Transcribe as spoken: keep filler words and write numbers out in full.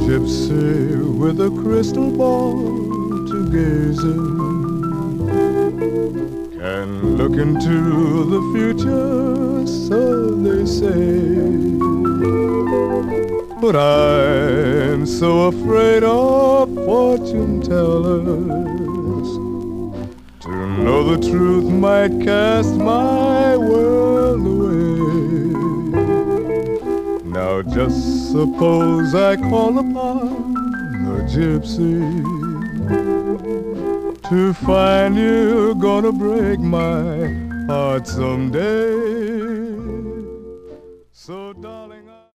gypsy with a crystal ball to gaze in can look into the future, so they say. But I'm so afraid of fortune tellers. To know the truth might cast my world away. Now just suppose I call upon a gypsy to find you gonna break my heart someday. So darling,